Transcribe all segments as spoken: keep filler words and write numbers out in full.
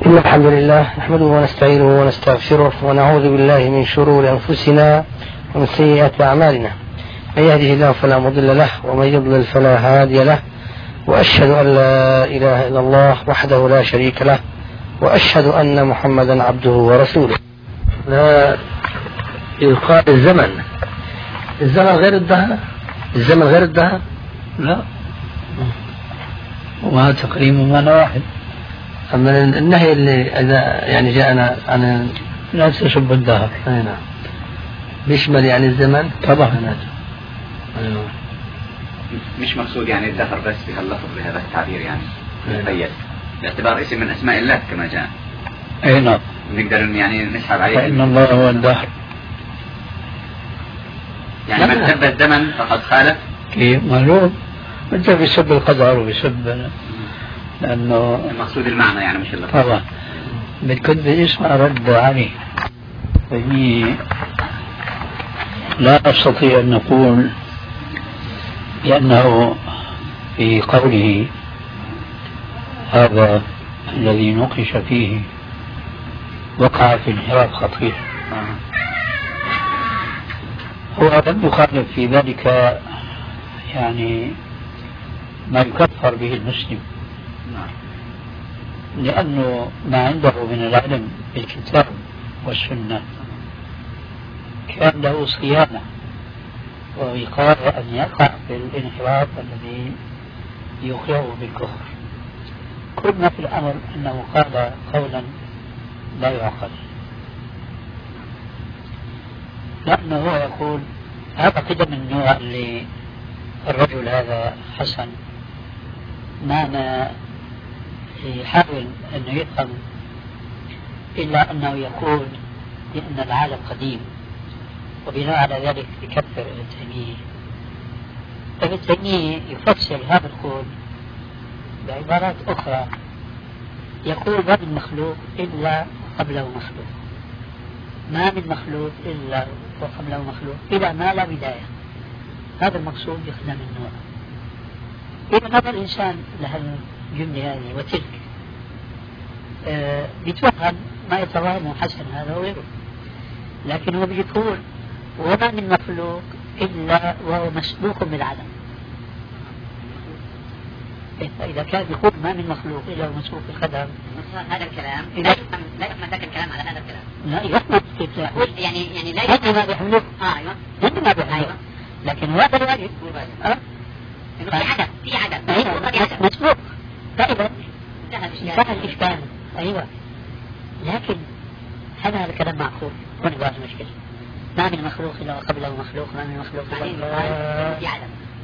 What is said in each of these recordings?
إن الحمد لله نحمده ونستعينه ونستغفره ونعوذ بالله من شرور أنفسنا ومن سيئات أعمالنا. من يهده الله فلا مضل له ومن يضلل فلا هادي له، وأشهد أن لا إله إلا الله وحده لا شريك له، وأشهد أن محمدا عبده ورسوله. لا يقال الزمن الزمن غير الدهر الزمن غير الدهر لا، وما تقريم معنى واحد. أما النهي اللي إذا يعني جاءنا عن لا تسب الدهر نعم بيشمل يعني الزمن طبعا. مش مقصود يعني الدهر بس بهاللفظ بهذا التعبير يعني مقيد باعتبار اسم من أسماء الله كما جاء. أي نعم، نقدر يعني نسحب عليه فإن الله هو الدهر. يعني من سب الزمن فقد خالف. كيف معلوم، أنت بيسب القدر وبيسب، لأنه المقصود المعنى يعني مش اللفظ. طبعا بتكون اسمها رد عليه. فهي لا أستطيع أن نقول بأنه في قوله هذا الذي نقش فيه وقع في انحراف خطير. هو لم يخالف في ذلك يعني ما يكفر به المسلم، لأنه ما عنده من العلم بالكتاب والسنة كان له صيانة ووقاية أن يقع في الانحراف الذي يوقعه بالكفر. كل ما في الأمر أنه قال قولا لا يعقل، لأنه هو يقول هذا كده من النوع اللي الرجل هذا حسن ما ما يحاول أنه يفهم إلا أنه يقول بأن العالم قديم، وبناء على ذلك يكفر ابن تيمية. ابن تيمية يفسر هذا القول بعبارات أخرى، يقول ما من مخلوق إلا قبله مخلوق، ما من مخلوق إلا وقبله مخلوق إلى ما لا بداية. هذا المقصود يخدم النوع. إذا نظر الإنسان لهالجملة هذه وتلك آه بيتوهم ما يتوهمه حسن هذا وغيره، لكن هو بيقول وما من مخلوق إلا وهو مسبوق بالعدم. فإذا كان يقول ما من مخلوق إلا هو مسبوق بالقدر، هذا الكلام لا يفهم لا يفهم ذاك الكلام على هذا الكلام. لا يفهم كيف يعني يعني لا يفهم ما بيحمله. اه ايوه هم ما بيحمله. أيوة. لكن هذا الواجب اه انه في عدم في عدم أيوة. مسبوق فإذا انتهى الإشكال. أيوة، لكن هذا الكلام معقول هنا بعض المشكلة. ما من مخلوق إلا وقبله مخلوق، ما من مخلوق إلا في عدم.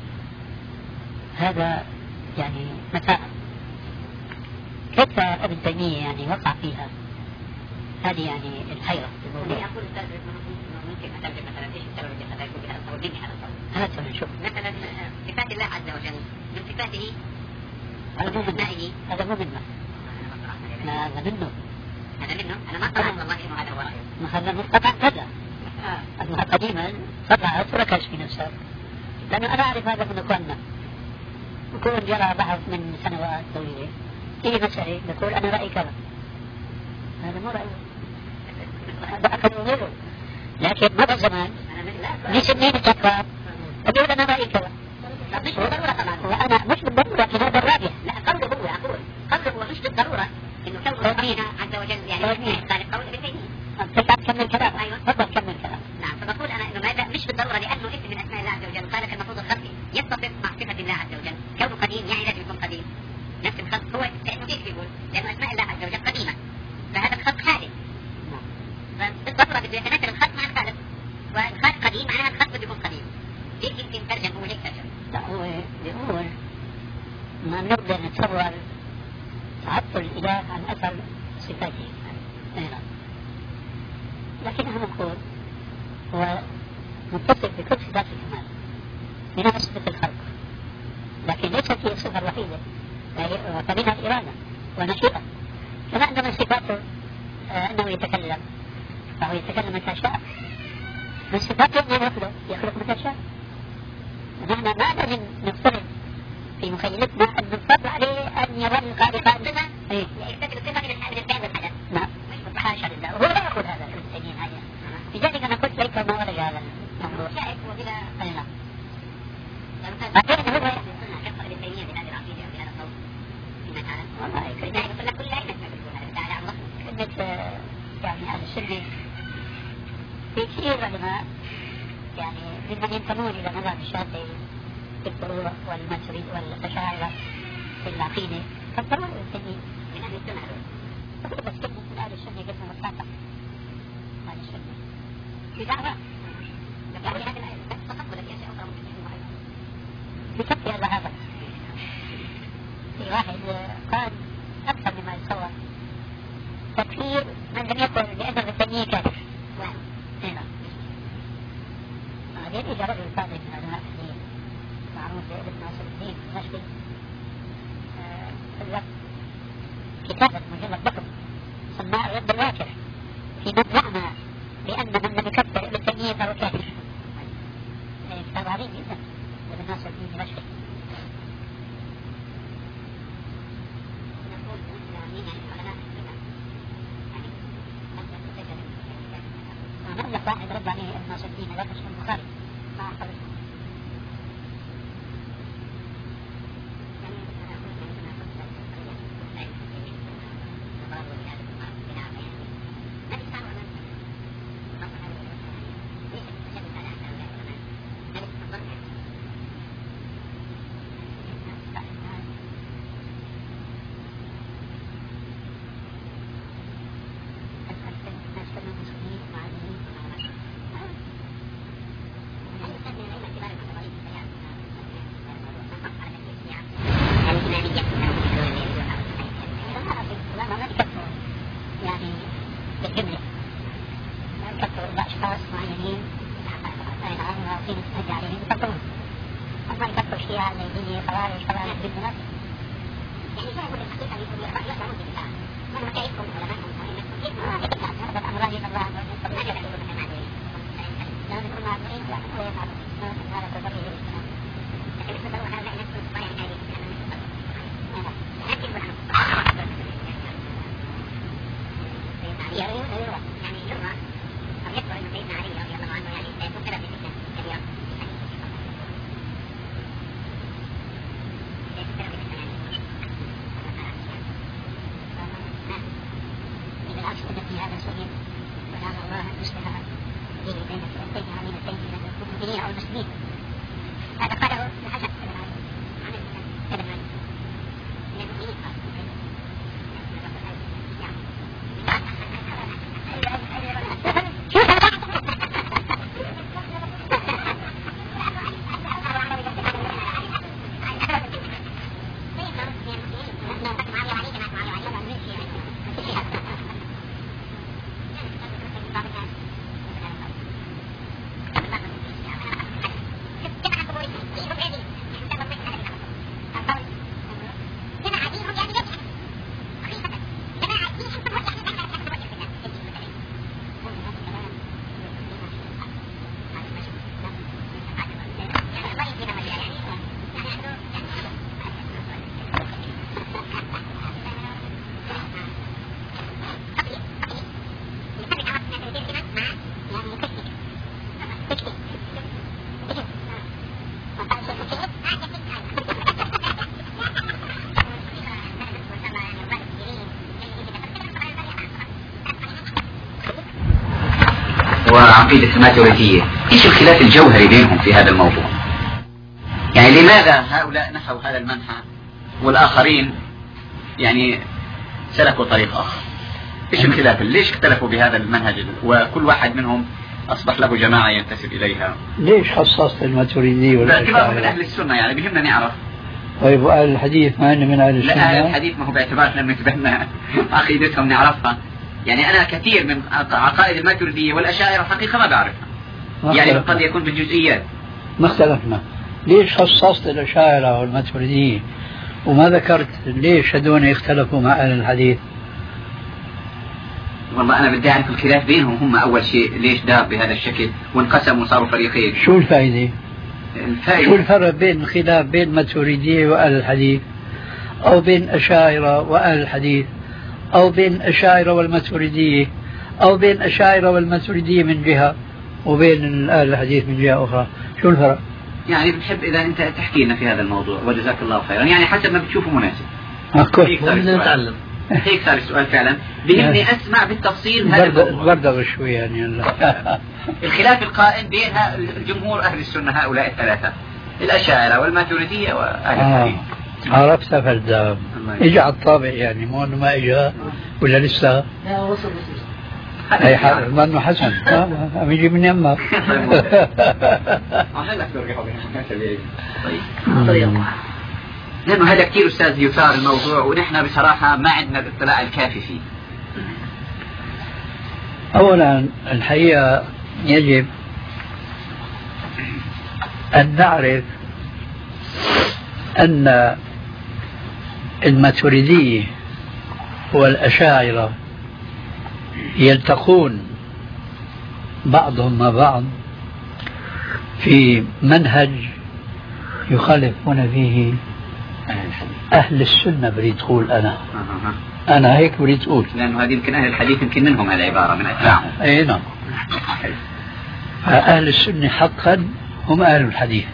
هذا يعني متاع كيف ابن تيمية يعني وقع فيها هذه يعني الحيرة. أقول ممكن أترجم مثلا إيش السبب الذي خلاه يكون بهذا القول؟ مني هذا القول. هذا نشوف مثلا صفات الله عز وجل من صفاته هذا مو منه، هذا مو منه، هذا منه هذا منه. أنا ما قرأت والله إنه هذا هو رأيه. هذا مقطع كذا أنها قديما قطعت وركز في نفسها، لأنه أنا أعرف هذا من أخواننا يكون جرى بحث من سنوات طويلة تيجي مسألة يقول أنا رأيي كذا، هذا مو رأيه، هذا أكد غيره. لكن مضى زمان ليش منين الكفار يقول أنا رأيي كذا، مش بالضرورة طبعا. وأنا مش بالضرورة في هذا الراجح. لا قوله هو أقول قوله هو مش بالضرورة إنه كونه ربنا عز وجل يعني خالق قول ابن تيمية. تسعد كمل كلام. أيوة تفضل كمل كلام. نعم، فبقول أنا إنه ما مش بالضرورة لأنه اسم من أسماء الله عز وجل خالق المفروض الخلقي يتصف مع صفة الله عز وجل. كونه قديم يعني لازم يكون قديم نفس الخلق. هو لأنه إيش بيقول؟ لأنه أسماء الله عز وجل قديمة، فهذا الخلق حادث، فبالضرورة بده يتناسب الخلق مع الخالق، والخالق قديم معناها الخلق بده يكون قديم. هيك يمكن ترجم، هو هيك ترجم. لا هو بيقول ما نقدر نتصور تعطل الإله عن أثر صفاته. أيضا لكن أنا نقول هو متصف بكل صفات الكمال منها صفة الخلق، لكن ليست هي الصفة الوحيدة، فمنها الإرادة والمشيئة. كما أن من صفاته آه أنه يتكلم، فهو يتكلم متى شاء. من صفاته أنه يخلق يخلق متى شاء. نحن ما لازم نفترض في مخيلتنا أن نفترض عليه أن يظل خالقا. يستدل الصفة من الفعل والحدث. في كثير علماء يعني ممن ينتمون إلى مذهب الشافعي في الفروع والماتريد والأشاعرة في العقيدة فالضرورة السنين من أهل السنة بس كلمة من أهل السنة قسم مستعطف أهل السنة بدعوة يعني هذا تقبل الأشياء أخرى ممكن يكون معينة بكفي هذا هذا في واحد قال أكثر مما يتصور تكفير من لم يكن لأنه بالتنية كافر هنا بعدين إجا رجل فاضل من علماء الدين معروف بابن ناصر الدين المشري ألف كتابة مجلد ضخم سماه الرد الواكر في من زعم بأن من لم يكفر ابن تيمية فهو كافر كتاب عظيم جدا ابن ناصر الدين المشري نملك واحد رد عليه ابن ناصر الدين لا تشكل البخاري ما أحفظ وعقيدة الماتريدية، ايش الخلاف الجوهري بينهم في هذا الموضوع؟ يعني لماذا هؤلاء نحوا هذا المنحى والآخرين يعني سلكوا طريق آخر؟ ايش الخلاف؟ ليش اختلفوا بهذا المنهج وكل واحد منهم أصبح له جماعة ينتسب إليها؟ ليش خصصت الماتريدية باعتباره من أهل السنة، يعني بهمنا نعرف. طيب وأهل الحديث ما أنه من أهل السنة؟ لا، أهل الحديث ما هو باعتبار لما نتبنى عقيدتهم نعرفها. يعني أنا كثير من عقائد الماتريدية والأشاعرة الحقيقة ما بعرفها، يعني قد يكون بالجزئيات. ما اختلفنا. ليش خصصت الأشاعرة والماتريدية وما ذكرت ليش هذول اختلفوا مع أهل الحديث؟ والله أنا بدي أعرف الخلاف بينهم هم أول شيء، ليش دار بهذا الشكل وانقسموا وصاروا فريقين؟ شو الفائدة؟ الفائدة شو الفرق بين الخلاف بين الماتريدية وأهل الحديث، أو بين أشاعرة وأهل الحديث، أو بين أشاعرة والماتريدية، أو بين أشاعرة والماتريدية من جهة وبين أهل الحديث من جهة أخرى؟ شو الفرق؟ يعني بنحب إذا أنت تحكي لنا في هذا الموضوع، وجزاك الله خيرا، يعني حسب ما بتشوفه مناسب. كويس، بدنا نتعلم. هيك صار السؤال فعلا، بهمني أسمع بالتفصيل هذا الموضوع. بردغ شوي يعني. الخلاف القائم بين الجمهور أهل السنة هؤلاء الثلاثة، الأشاعرة والماتريدية وأهل الحديث. آه. عرفت فردام اجى على الطابع يعني، مو انه ما اجى ولا لسه؟ لا وصل اي حال ما انه حسن عم يجي من يمك. لأنه هذا كثير أستاذ يثار الموضوع، ونحن بصراحة ما عندنا الاطلاع الكافي فيه. أولا الحقيقة يجب أن نعرف أن الماتريدية والأشاعرة يلتقون بعضهم مع بعض في منهج يخالفون فيه أهل السنة. بريد تقول أنا أنا هيك بريد تقول، لأنه هذه يمكن أهل الحديث يمكن منهم هالعبارة من أتباعهم. أي نعم. أهل السنة حقا هم أهل الحديث،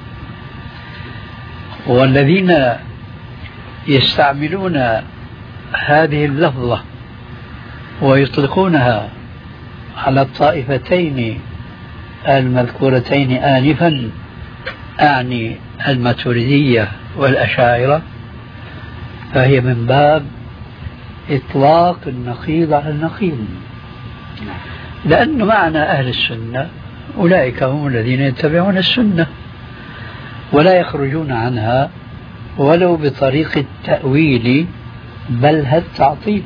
والذين يستعملون هذه اللفظة ويطلقونها على الطائفتين المذكورتين آنفا، أعني الماتريدية والأشاعرة، فهي من باب إطلاق النقيض على النقيض، لأن معنى أهل السنة أولئك هم الذين يتبعون السنة ولا يخرجون عنها ولو بطريق التأويل بل التعطيل.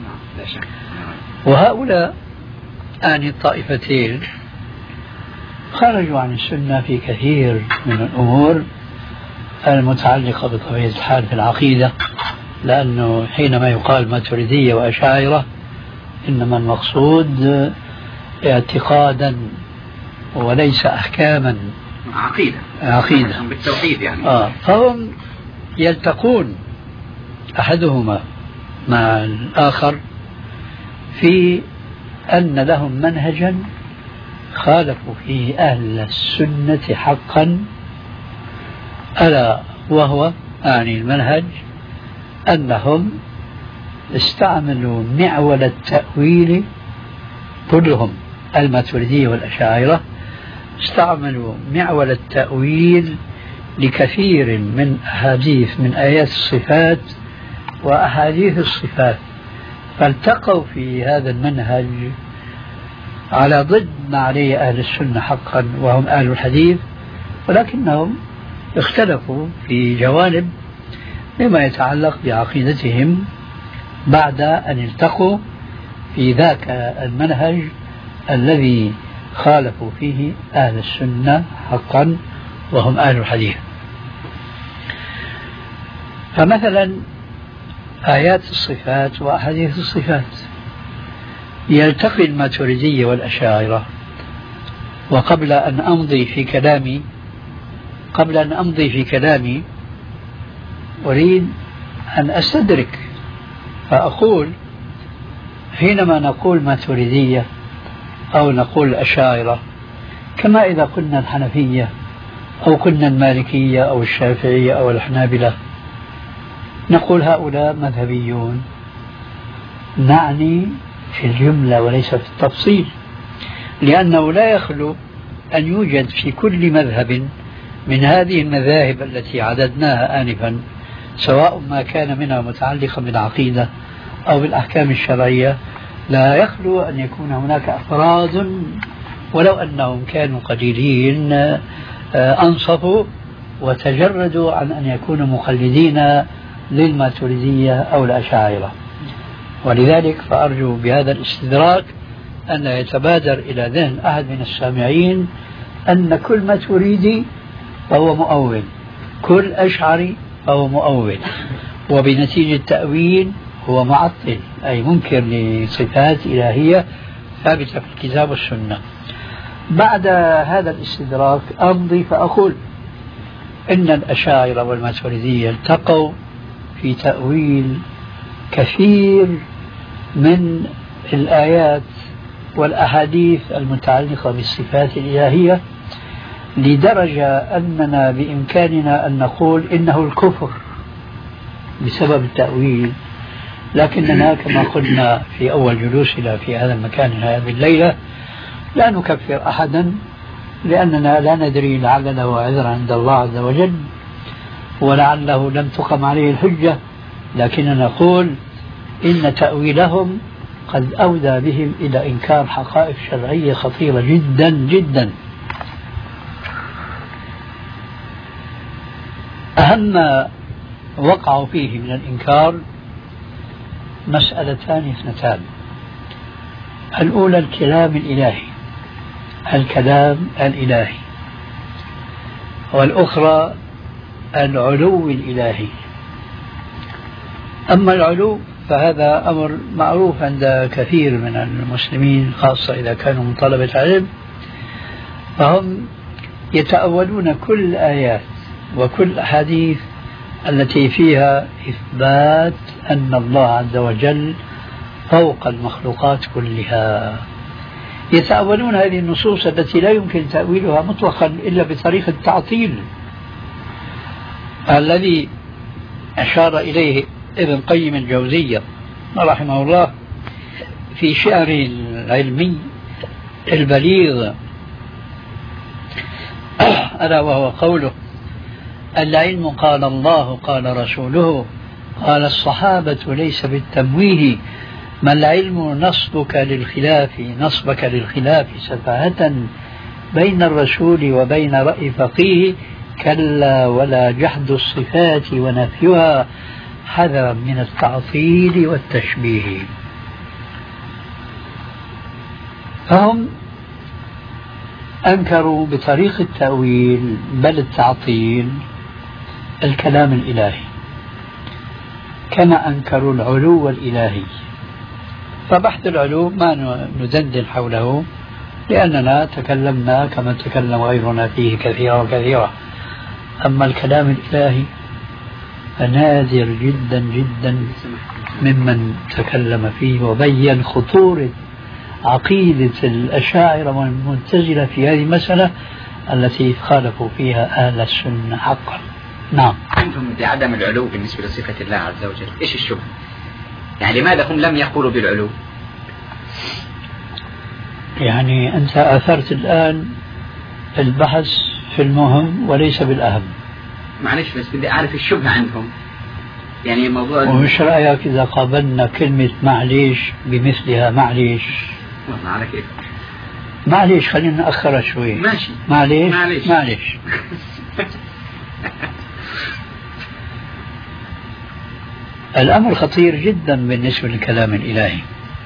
وهؤلاء أعني الطائفتين خرجوا عن السنة في كثير من الأمور المتعلقة بطبيعة الحال في العقيدة، لأنه حينما يقال ماتريدية وأشاعرة إنما المقصود اعتقادا وليس أحكاما، عقيدة عقيدة بالتوحيد يعني. آه. فهم يلتقون أحدهما مع الآخر في أن لهم منهجا خالفوا فيه أهل السنة حقا، ألا وهو أعني المنهج أنهم استعملوا معول التأويل، كلهم الماتريدية والأشاعرة استعملوا معول التأويل لكثير من أحاديث من آيات الصفات وأحاديث الصفات، فالتقوا في هذا المنهج على ضد ما عليه أهل السنة حقا وهم أهل الحديث، ولكنهم اختلفوا في جوانب مما يتعلق بعقيدتهم بعد أن التقوا في ذاك المنهج الذي خالفوا فيه أهل السنة حقا وهم أهل الحديث. فمثلا آيات الصفات وأحاديث الصفات يلتقي الماتريدية والأشاعرة. وقبل أن أمضي في كلامي قبل أن أمضي في كلامي أريد أن أستدرك فأقول حينما نقول ماتريدية أو نقول الأشاعرة، كما إذا قلنا الحنفية أو قلنا المالكية أو الشافعية أو الحنابلة، نقول هؤلاء مذهبيون، نعني في الجملة وليس في التفصيل، لأنه لا يخلو أن يوجد في كل مذهب من هذه المذاهب التي عددناها آنفا، سواء ما كان منها متعلقا بالعقيدة أو بالأحكام الشرعية، لا يخلو أن يكون هناك أفراد ولو أنهم كانوا قليلين أنصفوا وتجردوا عن أن يكونوا مقلدين للماتريدية أو الأشاعرة. ولذلك فأرجو بهذا الاستدراك أن يتبادر إلى ذهن أحد من السامعين أن كل ماتريدي فهو مؤول، كل أشعري فهو مؤول، وبنتيجة تأويل هو معطل أي منكر لصفات إلهية ثابتة في الكتاب والسنة. بعد هذا الاستدراك أمضي فأقول إن الأشاعرة والماتريدية التقوا في تأويل كثير من الآيات والأحاديث المتعلقة بالصفات الإلهية، لدرجة أننا بإمكاننا أن نقول إنه الكفر بسبب التأويل، لكننا كما قلنا في أول جلوسنا في هذا المكان هذه الليلة لا نكفر أحدا، لأننا لا ندري لعل له عذرا عند الله عز وجل ولعله لم تقم عليه الحجة، لكننا نقول إن تأويلهم قد أودى بهم إلى إنكار حقائق شرعية خطيرة جدا جدا. أهم ما وقعوا فيه من الإنكار مسألتان اثنتان. الأولى الكلام الإلهي، الكلام الإلهي، والأخرى العلو الإلهي. أما العلو فهذا أمر معروف عند كثير من المسلمين، خاصة إذا كانوا من طلبة علم، فهم يتأولون كل الآيات وكل الأحاديث التي فيها إثبات أن الله عز وجل فوق المخلوقات كلها. يتأولون هذه النصوص التي لا يمكن تأويلها مطلقا إلا بطريقة التعطيل الذي أشار إليه ابن قيم الجوزية رحمه الله في شعره العلمي البليغ، ألا وهو قوله: العلم قال الله قال رسوله قال الصحابة ليس بالتمويه، ما العلم نصبك للخلاف نصبك للخلاف سفاهة، بين الرسول وبين رأي فقيه، كلا ولا جحد الصفات ونفيها، حذرا من التعطيل والتشبيه. فهم أنكروا بطريق التأويل بل التعطيل الكلام الإلهي، كما أنكروا العلو الإلهي. فبحث العلو ما ندندن حوله، لأننا تكلمنا كما تكلم غيرنا فيه كثيرا وكثيرا. أما الكلام الإلهي فنادر جدا جدا ممن تكلم فيه وبين خطورة عقيدة الأشاعرة والمعتزلة في هذه المسألة التي خالفوا فيها أهل السنة حقا. نعم. عندهم بعدم العلو بالنسبة لصفة الله عز وجل، إيش الشبهة؟ يعني لماذا هم لم يقولوا بالعلو؟ يعني أنت أثرت الآن البحث في المهم وليس بالأهم. معلش بس بدي أعرف الشبهة عندهم. يعني موضوع ومش رأيك إذا قابلنا كلمة معليش بمثلها معليش؟ والله على كيف. معليش خلينا نأخرها شوي. ماشي. معليش معليش, معليش. الأمر خطير جدا بالنسبة للكلام الإلهي.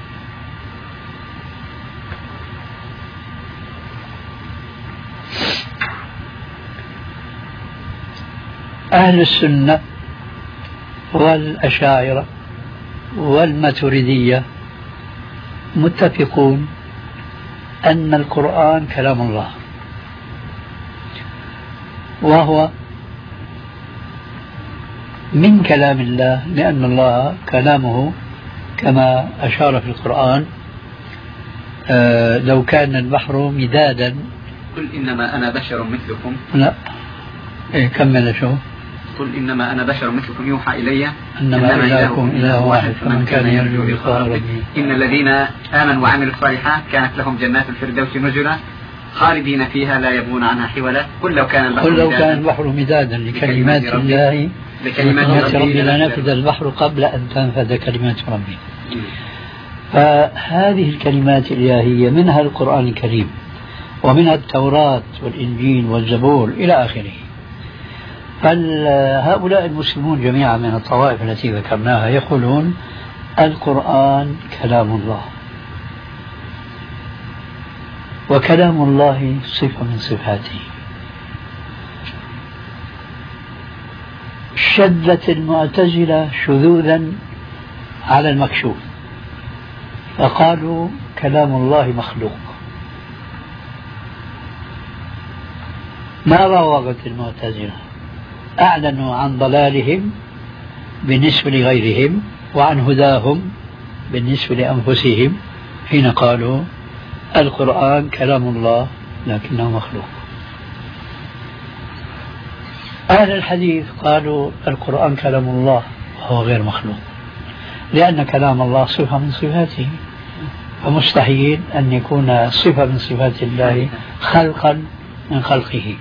أهل السنة والأشاعرة والماتريدية متفقون أن القرآن كلام الله، وهو من كلام الله، لأن الله كلامه كما أشار في القرآن: آه لو كان البحر مدادا. قل إنما أنا بشر مثلكم. لا إيه كمل شو. قل إنما أنا بشر مثلكم يوحى إلي إنما إلهكم إله واحد فمن كان يرجو لقاء ربه. إن الذين آمنوا وعملوا الصالحات كانت لهم جنات الفردوس نزلا خالدين فيها لا يبغون عنها حولا. قل لو كان البحر قل لو كان البحر مدادا لكلمات الله لكلمات ربي لنفذ البحر قبل أن تنفذ كلمات ربي. فهذه الكلمات الإلهية منها القرآن الكريم ومنها التوراة والإنجيل والزبور إلى آخره. فهؤلاء المسلمون جميعا من الطوائف التي ذكرناها يقولون القرآن كلام الله، وكلام الله صفة من صفاته. شدت المعتزلة شذوذا على المكشوف فقالوا كلام الله مخلوق. ما راوغت المعتزلة؟ أعلنوا عن ضلالهم بالنسبة لغيرهم وعن هداهم بالنسبة لأنفسهم حين قالوا القرآن كلام الله لكنه مخلوق. أهل الحديث قالوا القرآن كلام الله وهو غير مخلوق. لأن كلام الله صفة من صفاته، فمستحيل أن يكون صفة من صفات الله خلقا من خلقه.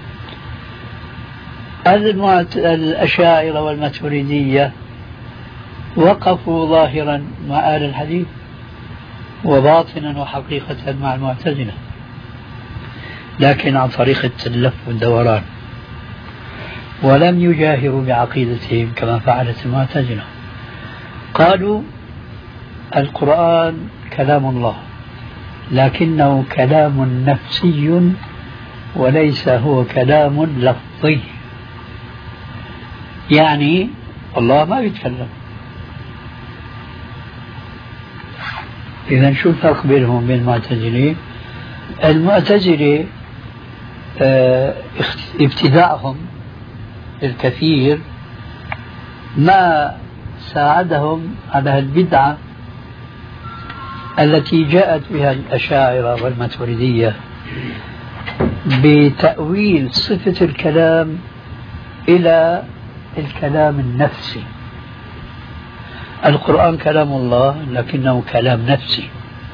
الأشاعرة والماتريدية وقفوا ظاهرا مع أهل الحديث وباطنا وحقيقة مع المعتزلة، لكن عن طريق اللف والدوران، ولم يجاهروا بعقيدتهم كما فعلت المعتزلة. قالوا القرآن كلام الله لكنه كلام نفسي وليس هو كلام لفظي، يعني الله ما يتكلم. إذن شو الفرق بينهم وبين المعتزلة؟ المعتزلة اه ابتداعهم الكثير ما ساعدهم على البدعة التي جاءت بها الأشاعرة والماتريدية بتأويل صفة الكلام إلى الكلام النفسي. القرآن كلام الله لكنه كلام نفسي،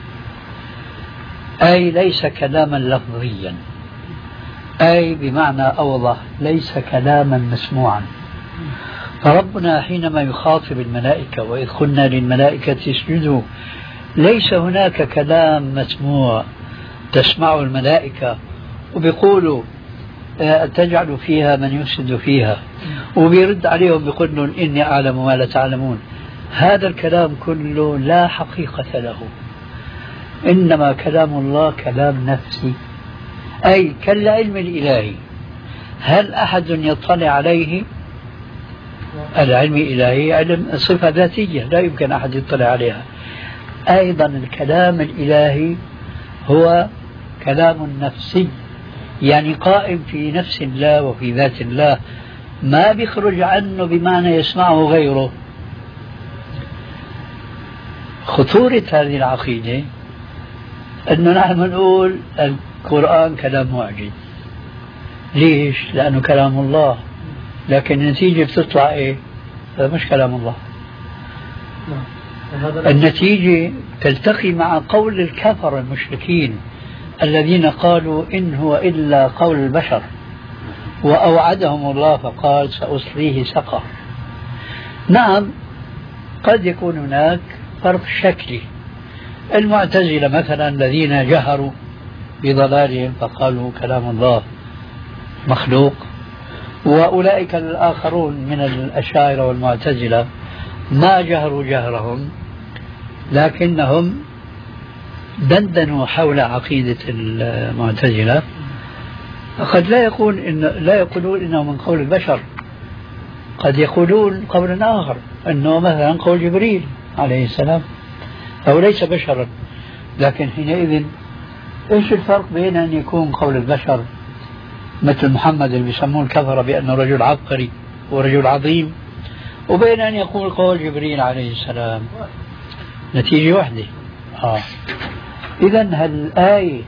أي ليس كلاما لفظيا، أي بمعنى أوضح ليس كلاما مسموعا. فربنا حينما يخاطب الملائكة وإذ قلنا للملائكة اسجدوا، ليس هناك كلام مسموع تسمعه الملائكة وبيقولوا تجعل فيها من يفسد فيها، وبيرد عليهم بيقول إني أعلم ما لا تعلمون. هذا الكلام كله لا حقيقة له، إنما كلام الله كلام نفسي، أي كالعلم الإلهي. هل أحد يطلع عليه؟ العلم الإلهي علم صفة ذاتية لا يمكن أحد يطلع عليها. أيضا الكلام الإلهي هو كلام نفسي، يعني قائم في نفس الله وفي ذات الله، ما بيخرج عنه بمعنى يسمعه غيره. خطورة هذه العقيدة أنه نحن نقول القرآن كلام معجز. ليش؟ لأنه كلام الله، لكن النتيجة بتطلع إيه؟ هذا مش كلام الله. النتيجة تلتقي مع قول الكفر المشركين الذين قالوا إن هو إلا قول البشر، وأوعدهم الله فقال سأصليه سقر. نعم قد يكون هناك فرق شكلي. المعتزلة مثلا الذين جهروا بضلالهم فقالوا كلام الله مخلوق، وأولئك الآخرون من الأشاعرة والمعتزلة ما جهروا جهرهم لكنهم دندنوا حول عقيدة المعتزلة. قد لا يقول إن لا يقولون إنه من قول البشر، قد يقولون قولا آخر أنه مثلا قول جبريل عليه السلام، فهو ليس بشرا. لكن حينئذ إيش الفرق بين أن يكون قول البشر مثل محمد اللي بيسموه الكفرة بأنه رجل عبقري ورجل عظيم، وبين أن يقول قول جبريل عليه السلام؟ نتيجة واحدة. آه. إذن هالآية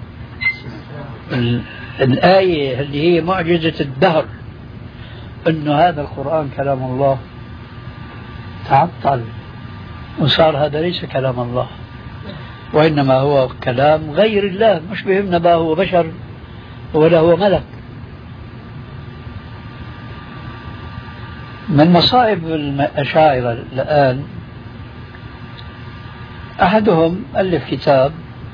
الآية اللي هي معجزة الدهر أنه هذا القرآن كلام الله تعطل وصار هذا ليس كلام الله، وإنما هو كلام غير الله. مش بهمنا بقى هو بشر ولا هو ملك. من مصائب الأشاعرة الآن أحدهم ألف كتاب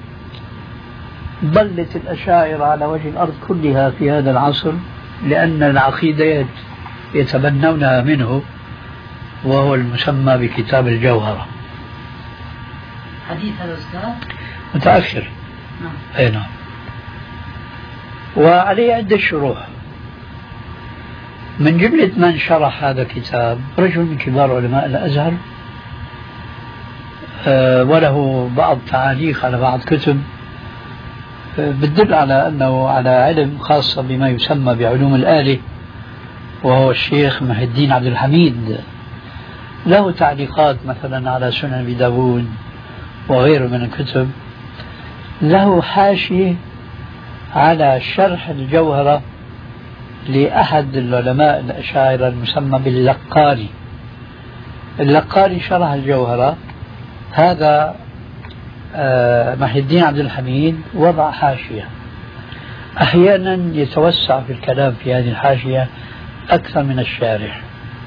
ضلت الأشاعرة على وجه الأرض كلها في هذا العصر لأن العقيدة يتبنونها منه، وهو المسمى بكتاب الجوهرة. حديث هذا أستاذ متأخر. نعم. أي نعم. وعليه عدة شروح. من جملة من شرح هذا الكتاب رجل من كبار علماء الأزهر، أه وله بعض تعاليق على بعض كتب أه بتدل على أنه على علم خاصة بما يسمى بعلوم الآلة، وهو الشيخ محي الدين عبد الحميد. له تعليقات مثلا على سنن أبي داود وغيره من الكتب. له حاشية على شرح الجوهرة لأحد العلماء الأشاعرة المسمى باللقاني. اللقاني شرح الجوهرة هذا آه محي الدين عبد الحميد وضع حاشية، أحيانا يتوسع في الكلام في هذه الحاشية أكثر من الشارح.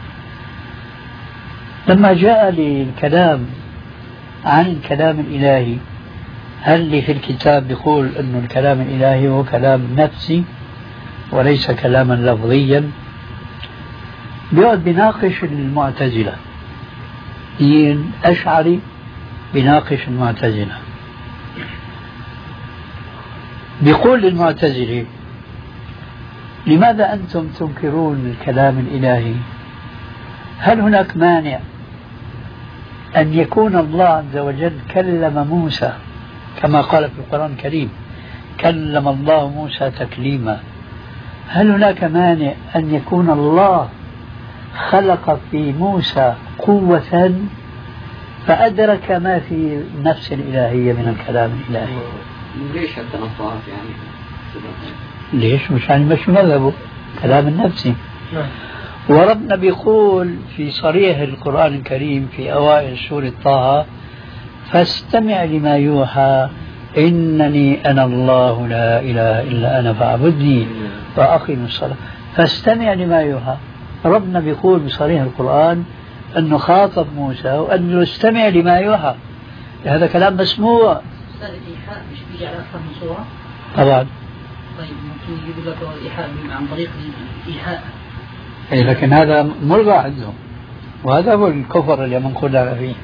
لما جاء للكلام عن الكلام الإلهي، هل اللي في الكتاب بيقول أنه الكلام الإلهي هو كلام نفسي وليس كلاما لفظيا، بيقعد بيناقش المعتزلة، دين أشعري بيناقش المعتزلة، بيقول للمعتزلة لماذا أنتم تنكرون الكلام الإلهي؟ هل هناك مانع أن يكون الله عز وجل كلم موسى كما قال في القرآن الكريم كلم الله موسى تكليما؟ هل هناك مانع أن يكون الله خلق في موسى قوة فأدرك ما في النفس الإلهية من الكلام الإلهي؟ ليش التنطعات يعني؟ ليش؟ مش يعني مش مذهبه كلام النفسي. وربنا بيقول في صريح القرآن الكريم في أوائل سورة طه فاستمع لما يوحى إنني أنا الله لا إله إلا أنا فاعبدني وأقم الصلاة. فاستمع لما يوحى، ربنا بيقول بصريح القرآن أنه خاطب موسى وأنه استمع لما يوحى، هذا كلام مسموع. أستاذ الإيحاء مش بيجي على أكثر من صورة؟ طبعا. طيب ممكن يجيب لك الإيحاء عن طريق الإيحاء، إيه لكن هذا ملغى عندهم، وهذا هو الكفر اللي منقول فيه.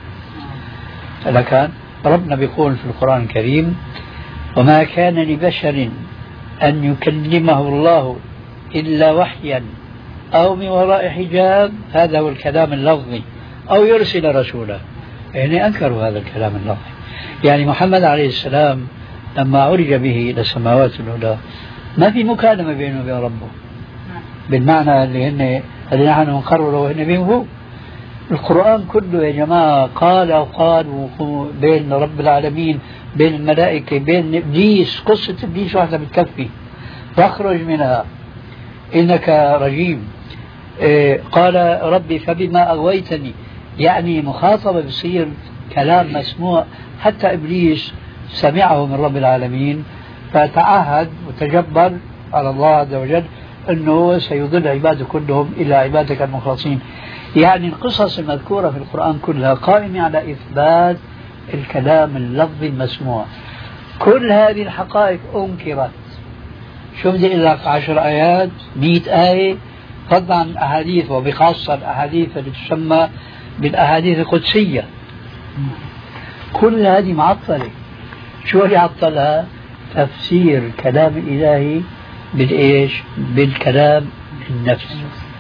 لكن ربنا بيقول في القرآن الكريم وما كان لبشر أن يكلمه الله إلا وحيا أو من وراء حجاب، هذا هو الكلام اللفظي، أو يرسل رسولا. يعني أنكروا هذا الكلام اللفظي. يعني محمد عليه السلام لما عرج به إلى السماوات العلى ما في مكالمة بينه وبين ربه بالمعنى اللي هن اللي نحن نقرره وهن بينه. القرآن كله يا جماعة قال وقال بين رب العالمين بين الملائكة بين إبليس، قصة إبليس واحدة بتكفي، فاخرج منها إنك رجيم. إيه قال ربي فبما أغويتني، يعني مخاطبة بصير كلام مسموع، حتى إبليس سمعه من رب العالمين فتعهد وتجبر على الله عز وجل أنه سيضل عباده كلهم إلا عبادك المخلصين. يعني القصص المذكورة في القرآن كلها قائمة على إثبات الكلام اللفظي المسموع. كل هذه الحقائق أنكرت. شو بدي أقول لك؟ عشر آيات، مئة آية، فضلا عن أحاديث، وبخاصة الأحاديث اللي تسمى بالأحاديث القدسية، كل هذه معطلة. شو اللي عطلها؟ تفسير كلام الإلهي بالإيش؟ بالكلام النفسي.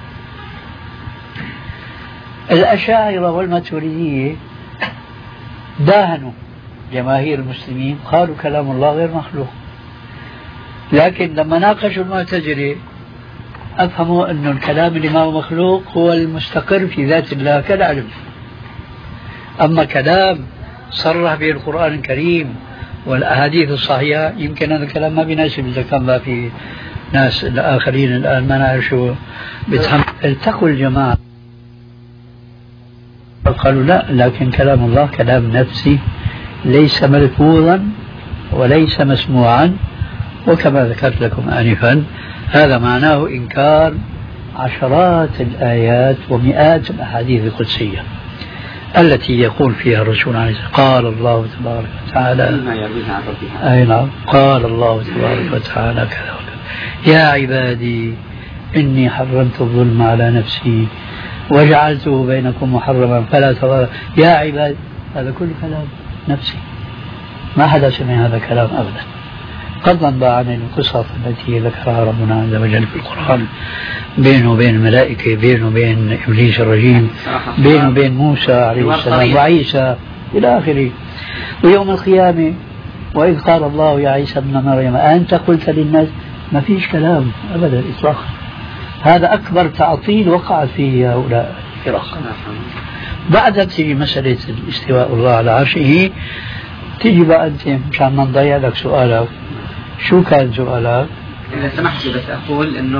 الأشاعرة والماتريدية داهنوا جماهير المسلمين، قالوا كلام الله غير مخلوق. لكن لما ناقشوا المعتزلة أفهموا أن الكلام اللي ما هو مخلوق هو المستقر في ذات الله كالعلم. أما كلام صرح به القرآن الكريم والأحاديث الصحيحة يمكن هذا الكلام ما بيناسب إذا كان ما في ناس الآخرين الآن ما نعرف شو بتحمل. التقوا الجماعة قالوا لا، لكن كلام الله كلام نفسي ليس ملفوظا وليس مسموعا، وكما ذكرت لكم آنفا هذا معناه إنكار عشرات الآيات ومئات الأحاديث القدسية التي يقول فيها الرسول عليه الصلاة والسلام قال الله تبارك وتعالى أي نعم قال الله تبارك وتعالى كذا وكذا يا عبادي إني حرمت الظلم على نفسي وجعلته بينكم محرما فلا تظلموا يا عبادي. هذا كل كلام نفسي، ما حدا سمع هذا كلام أبدا، فضلا عن القصص التي ذكرها ربنا عز وجل في القرآن بينه وبين الملائكة، بينه وبين إبليس الرجيم، بينه وبين موسى عليه السلام وعيسى إلى آخره. ويوم القيامة وإذ قال الله يا عيسى ابن مريم أنت قلت للناس، ما فيش كلام أبدا إطلاقا. هذا أكبر تعطيل وقع فيه هؤلاء الفرق. بعد تيجي مسألة الاستواء الله على عرشه، تيجي بقى أنت مشان نضيع لك سؤالك. شو كان سؤالك؟ إذا سمحت بس أقول إنه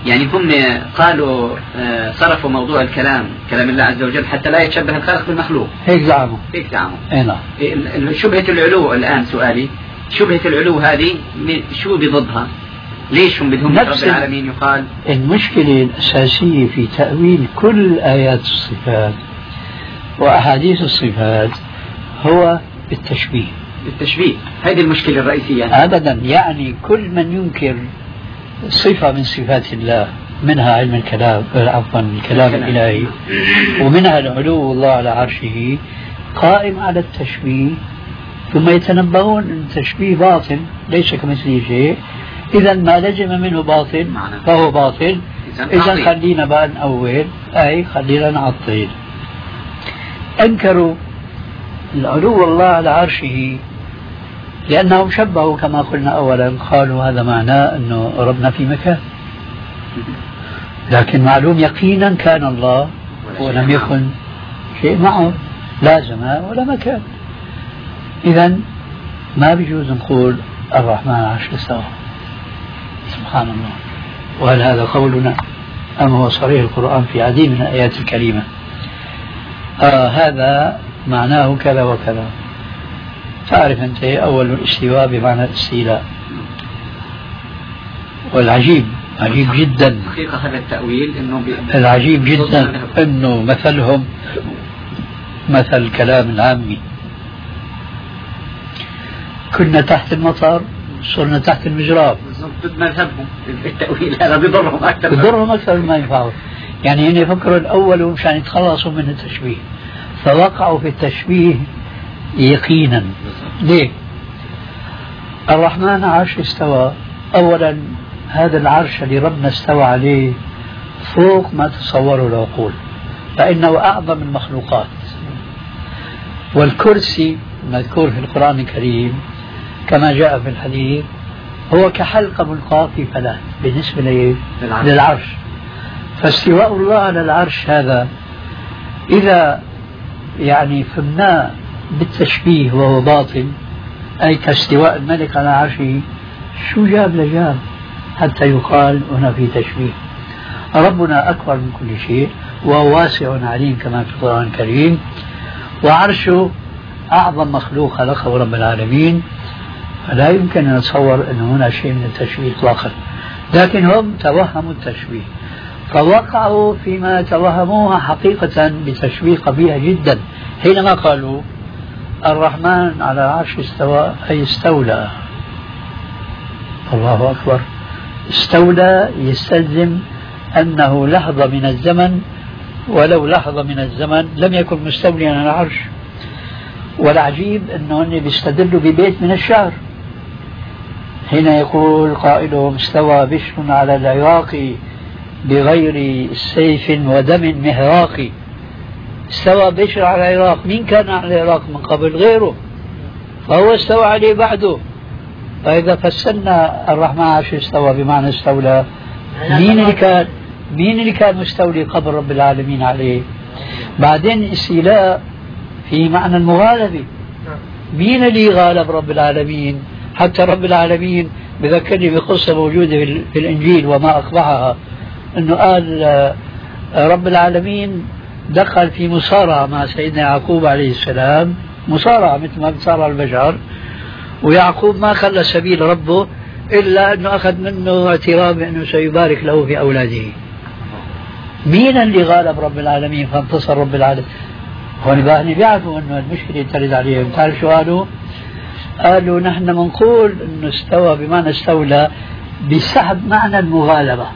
يعني هم قالوا آه صرفوا موضوع الكلام كلام الله عز وجل حتى لا يتشبه الخالق بالمخلوق. هيك زعموا. هيك زعموا. اي نعم. شبهة العلو الآن سؤالي، شبهة العلو هذه شو بضدها؟ ليش هم بدهم رب العالمين يقال؟ المشكلة الأساسية في تأويل كل آيات الصفات وأحاديث الصفات هو التشبيه. التشبيه هذه المشكلة الرئيسية يعني. أبدا، يعني كل من ينكر صفة من صفات الله، منها علم الكلام عفوا الكلام الإلهي، ومنها العلو الله على عرشه، قائم على التشبيه، ثم يتنبهون أن التشبيه باطل ليس كمثله شيء، إذا ما لزم منه باطل فهو باطل، إذا خلينا بقى نأول أي خلينا نعطل. أنكروا العلو الله على عرشه لأنهم شبهوا كما قلنا أولا، قالوا هذا معناه أنه ربنا في مكان، لكن معلوم يقينا كان الله ولم يكن شيء معه، لا زمان ولا مكان. إذا ما بيجوز نقول الرحمن على العرش استوى، سبحان الله. وهل هذا قولنا أم هو صريح القرآن في عديد من الآيات الكريمة؟ آه هذا معناه كذا وكذا. تعرف أنت أول الاستواء بمعنى الاستيلاء، والعجيب عجيب جدا حقيقة هذا التأويل إنه العجيب جدا إنه مثلهم مثل الكلام العامي، كنا تحت المطر صرنا تحت المجراب. ضد مذهبهم التأويل هذا بيضرهم أكثر بيضرهم أكثر ما ينفعوا. يعني هن يفكروا الأول مشان يتخلصوا من التشبيه، فوقعوا في التشبيه يقينا. ليه؟ الرحمن عرش استوى، أولا هذا العرش اللي ربنا استوى عليه فوق ما تصوره العقول، فإنه أعظم المخلوقات. والكرسي مذكور في القرآن الكريم كما جاء في الحديث هو كحلقة ملقاة في فلاة بالنسبة للعرش. فاستواء الله على العرش هذا إذا يعني فهمناه بالتشبيه وهو باطل، أي كاستواء الملك على عرشه، شو جاب لجاب حتى يقال هنا في تشبيه؟ ربنا أكبر من كل شيء وهو واسع عليم كما في القرآن الكريم، وعرشه أعظم مخلوق خلقه رب العالمين، فلا يمكن أن نتصور أن هنا شيء من التشبيه إطلاقا. لكن هم توهموا التشبيه فوقعوا فيما توهموها حقيقة بتشبيه قبيح جدا حينما قالوا الرحمن على العرش استوى أي استولى. الله أكبر. استولى يستلزم أنه لحظة من الزمن، ولو لحظة من الزمن لم يكن مستوليا على العرش. والعجيب أنه بيستدلوا ببيت من الشعر حين يقول قائلهم استوى بشر على العراق بغير سيف ودم مهراق. استوى بشر على العراق، مين كان على العراق من قبل؟ غيره، فهو استوى عليه بعده. فإذا فسرنا الرحمن عرش استوى بمعنى استولى، مين اللي كان مين اللي كان مستولي قبل رب العالمين عليه؟ بعدين استيلاء في معنى المغالبة، مين اللي غالب رب العالمين؟ حتى رب العالمين بذكرني بقصة موجودة في الإنجيل وما أقبحها، أنه قال رب العالمين دخل في مصارعة مع سيدنا يعقوب عليه السلام، مصارعة مثل ما بتصارع البشر، ويعقوب ما خلى سبيل ربه إلا أنه أخذ منه اعتراف بأنه سيبارك له في أولاده. مين اللي غالب رب العالمين فانتصر رب العالمين؟ هون بقى بيعرفوا أنه المشكلة ترد عليهم. تعرف شو قالوا؟ قالوا نحن منقول أنه استوى بمعنى استولى بسحب معنى المغالبة.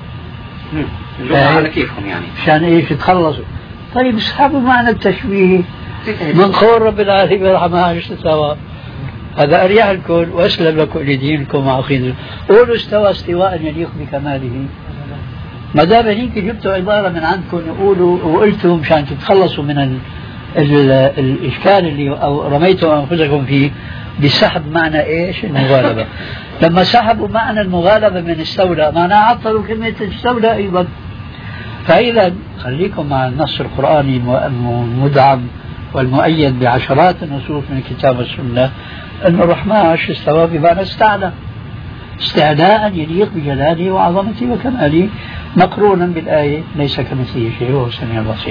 على كيفهم يعني عشان ايش يتخلصوا؟ طيب اسحبوا معنى التشبيه من قول رب العالمين رحمه عرش استوى، هذا أريح لكم وأسلم لكم لدينكم وعقيدتكم. قولوا استوى استواء يليق بكماله. ما دام هيك جبتوا عبارة من عندكم يقولوا وقلتوا مشان تتخلصوا من ال ال الإشكال اللي أو رميتوا أنفسكم فيه بسحب معنى إيش؟ المغالبة. لما سحبوا معنى المغالبة من استولى معناه عطلوا كلمة استولى أيضا. فإذا خليكم مع النص القرآني المدعم والمؤيد بعشرات النصوص من الكتاب والسنة أن الرحمن عرش استوى بمعنى استعلى. استعلاء يليق بجلاله وعظمته وكماله مقرونا بالآية ليس كمثله شيء وهو السميع البصير.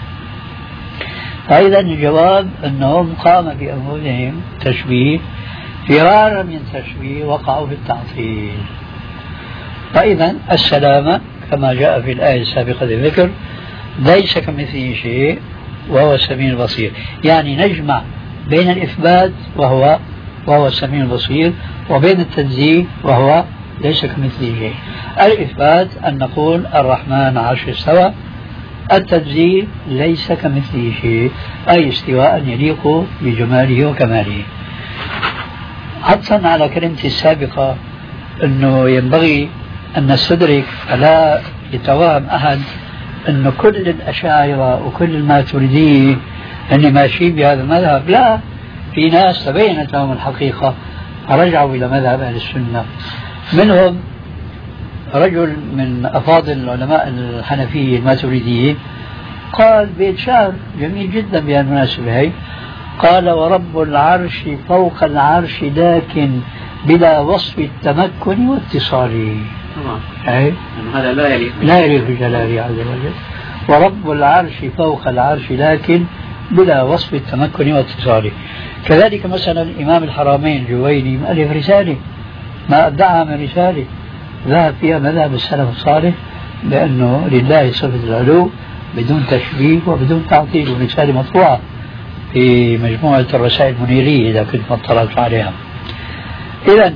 فإذا الجواب أنهم قام بأنفسهم تشبيه فرارا من تشبيه وقعوا في التعطيل. فإذا السلامة كما جاء في الآية السابقة الذكر ليس كمثله شيء وهو السميع البصير، يعني نجمع بين الإثبات وهو وهو السميع البصير وبين التنزيه وهو ليس كمثله شيء. الإثبات أن نقول الرحمن عرش استوى، التنزيه ليس كمثله شيء أي استواء يليق بجماله وكماله. عطفا على كلمتي السابقة أنه ينبغي أن نستدرك فلا يتوهم أحد أن كل الأشاعرة وكل الماتريدية أن ماشيين بهذا المذهب، لا، في ناس تبينت لهم الحقيقة رجعوا إلى مذهب أهل السنة. منهم رجل من أفاضل العلماء الحنفية الماتريدية قال بيت شعر جميل جدا بهالمناسبة هي، قال ورب العرش فوق العرش لكن بلا وصف التمكن واتصاله. أي هذا لا يليق لا يليق بجلاله عز وجل. ورب العرش فوق العرش لكن بلا وصف التمكن واتصاله. كذلك مثلا إمام الحرمين الجويني مؤلف رسالة ما أبدعها من رسالة ذهب فيها مذهب السلف الصالح بأنه لله صفة العلو بدون تشبيه وبدون تعطيل، ورسالة مطبوعة في مجموعة الرسائل المنيرية إذا كنت اطلعت عليها. إذن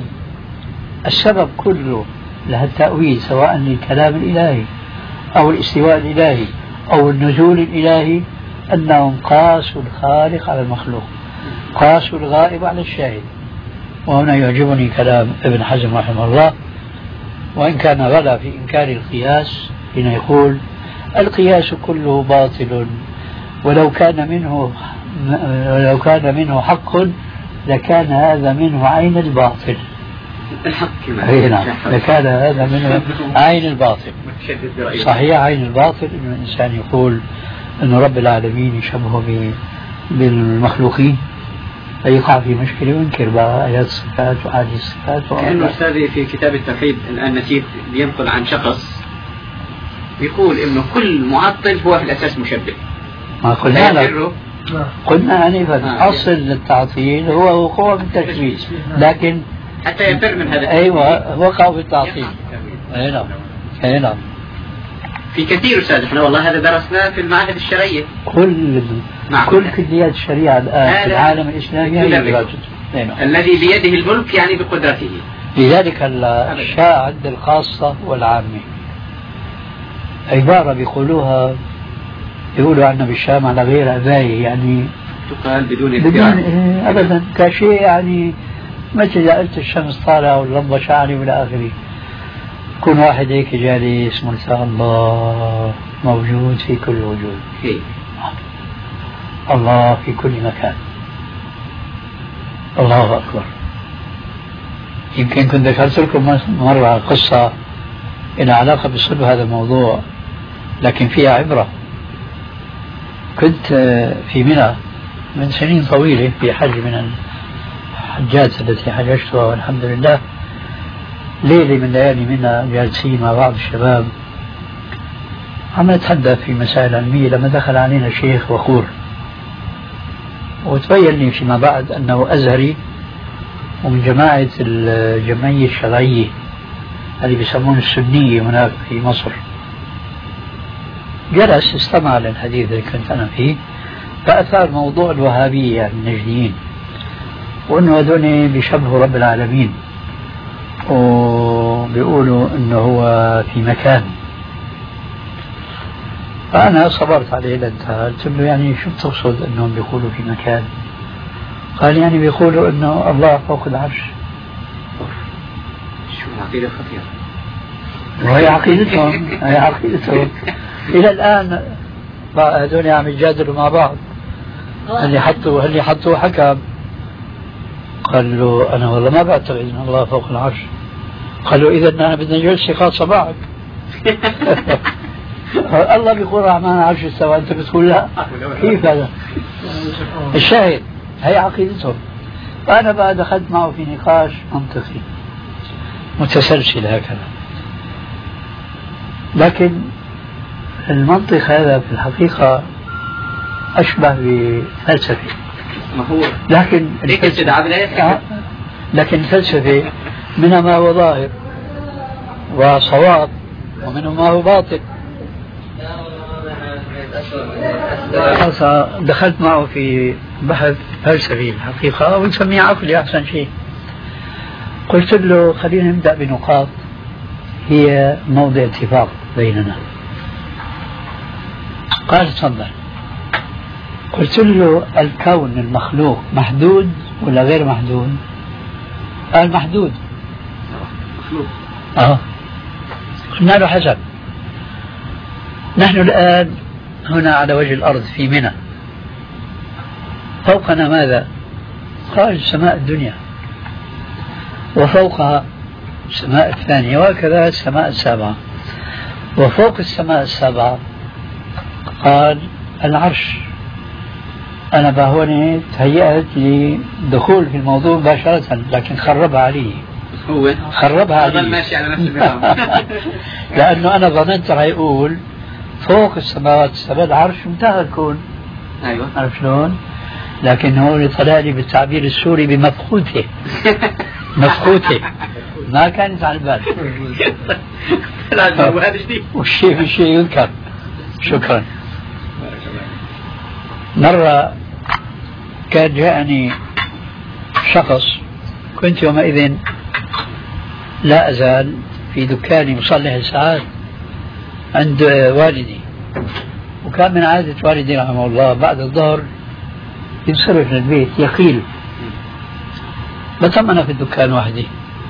السبب كله لها التأويل سواء للكلام الإلهي أو الاستواء الإلهي أو النزول الإلهي أنهم قاسوا الخالق على المخلوق، قاسوا الغائب على الشاهد. وهنا يعجبني كلام ابن حزم رحمه الله، وإن كان غلا في إنكار القياس حين يقول القياس كله باطل ولو كان منه ولو كان منه حق لكان هذا منه عين الباطل. الحق نعم، لكان هذا منه عين الباطل. صحيح عين الباطل إنه الإنسان يقول إنه رب العالمين يشبهه بالمخلوقين فيقع في مشكلة وينكر بقى آيات الصفات وأحاديث الصفات. كأنه أستاذي في كتاب التوحيد الآن نسيت بينقل عن شخص يقول إنه كل معطل هو في الأساس مشبه. ما قلنا لك قلنا آنفا أصل التعطيل هو وقوع بالتشبيه، لكن حتى يفر من هذا أيوة وقعوا بالتعطيل. أي نعم أي نعم. في كثير أستاذ احنا والله هذا درسناه في المعاهد الشرعية. كل نعم. كل كليات الشريعة الآن في العالم الإسلامي هي الذي بيده الملك يعني بقدرته. لذلك الشاء عند الخاصة والعامة عبارة بيقولوها يقولوا عنا بالشام على غير أبائي، يعني تقال بدون بدون أبدا كشيء، يعني مثل إذا قلت الشمس طالعة واللمبة شعري وإلى آخره. يكون واحد هيك جالس مرتاح الله موجود في كل وجود، الله في كل مكان، الله أكبر. يمكن كنت ذكرت لكم مرة قصة إن علاقة بصلب هذا الموضوع لكن فيها عبرة. كنت في منى من سنين طويلة في حج من الحجات التي حججتها والحمد لله، ليلة من ليالي منى جالسين مع بعض الشباب عم نتحدث في مسائل علمية لما دخل علينا شيخ وخور، وتبين لي فيما بعد أنه أزهري ومن جماعة الجمعية الشرعية اللي بيسمون السنية هناك في مصر. جلس استمع للحديث اللي كنت أنا فيه فأثار موضوع الوهابية يعني النجديين، وأنه هذول بيشبهوا رب العالمين وبيقولوا أنه هو في مكان. فأنا صبرت عليه لانتهى، قلت له يعني شو بتقصد أنهم بيقولوا في مكان؟ قال يعني بيقولوا أنه الله فوق العرش. شو عقيدة خطيرة. وهي عقيدتهم هي عقيدتهم إلى الآن هذول عم يجادلوا مع بعض. اللي حطوا اللي حطوا حكم قال له أنا والله ما بعتقد أن الله فوق العرش. قالوا إذا أنا بدنا جلسة خاصة معك. الله بيقول الرحمن عرش استوى أنت بتقول لا، كيف هذا؟ الشاهد هي عقيدتهم. فأنا بقى دخلت معه في نقاش منطقي، متسلسل هكذا. لكن المنطق هذا في الحقيقة أشبه بفلسفة. ما هو لكن الفلسفة لكن الفلسفة منها ما هو ظاهر وصواب ومنه ما هو باطل. دخلت معه في بحث فلسفي الحقيقة ونسميه عقلي أحسن شيء. قلت له خلينا نبدأ بنقاط هي موضع اتفاق بيننا. قال تفضل. قلت له الكون المخلوق محدود ولا غير محدود؟ قال محدود. مخلوق. اه قلنا له حسب. نحن الآن هنا على وجه الأرض في منى، فوقنا ماذا؟ قال سماء الدنيا، وفوقها السماء الثانية، وهكذا السماء السابعة، وفوق السماء السابعة قال العرش. أنا بهوني تهيأت لدخول في الموضوع مباشرة لكن خربها علي. هو خربها علي ماشي على نفس الكلام. لأنه أنا ظننت رح يقول فوق السماوات السبع العرش انتهى الكون. أيوة. عرف شلون؟ لكن هو طلع لي بالتعبير السوري بمفقوته. مفقوته ما كانت على البال. والشيء في الشيء يذكر. شكرا. مرة كان جاءني شخص، كنت يومئذ لا أزال في دكاني مصلح الساعات عند والدي، وكان من عادة والدي رحمه الله بعد الظهر ينصرف للبيت يقيل. بتم أنا في الدكان وحدي،